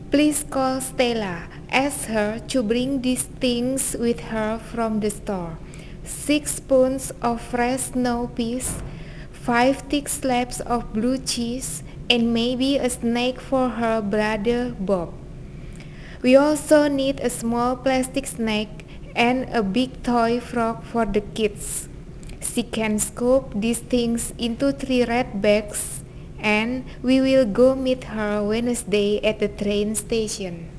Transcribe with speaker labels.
Speaker 1: Please call Stella. Ask her to bring these things with her from the store. 6 spoons of fresh snow peas, 5 thick slabs of blue cheese, and maybe a snack for her brother Bob. We also need a small plastic snack and a big toy frog for the kids. She can scoop these things into 3 red bags, and we will go meet her Wednesday at the train station.